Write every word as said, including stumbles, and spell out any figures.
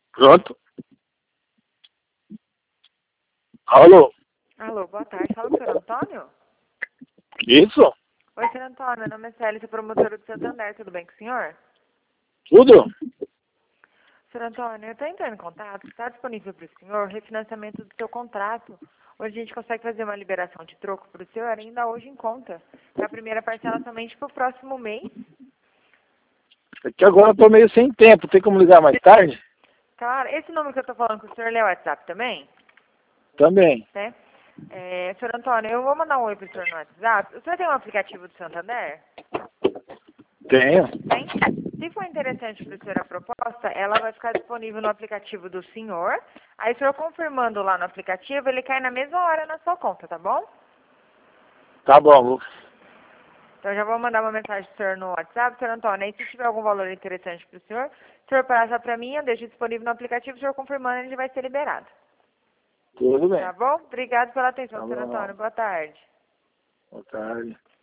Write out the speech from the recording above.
Pronto. Alô? Alô, boa tarde. Fala com o senhor Antônio? Isso? Oi, senhor Antônio. Meu nome é Célia, sou promotora do Santander. Tudo bem com o senhor? Tudo? Senhor Antônio, eu estou entrando em contato. Está disponível para o senhor o refinanciamento do seu contrato. Hoje a gente consegue fazer uma liberação de troco para o senhor ainda hoje em conta. A primeira parcela somente para o próximo mês. É que agora eu tô meio sem tempo. Tem como ligar mais tarde? Claro, esse número que eu estou falando com o senhor, ele é o WhatsApp também? Também. Né? É, senhor Antônio, eu vou mandar um oi para o senhor no WhatsApp. O senhor tem um aplicativo do Santander? Tenho. Tem? Se for interessante para o senhor a proposta, ela vai ficar disponível no aplicativo do senhor. Aí o senhor confirmando lá no aplicativo, ele cai na mesma hora na sua conta, tá bom? Tá bom, Lucas. Então eu já vou mandar uma mensagem pro senhor no WhatsApp, senhor Antônio. Aí se tiver algum valor interessante para o senhor, o senhor passa para mim, eu deixo disponível no aplicativo, o senhor confirmando, ele vai ser liberado. Tudo bem. Tá bom? Obrigado pela atenção, Tá senhor bom. Antônio. Boa tarde. Boa tarde.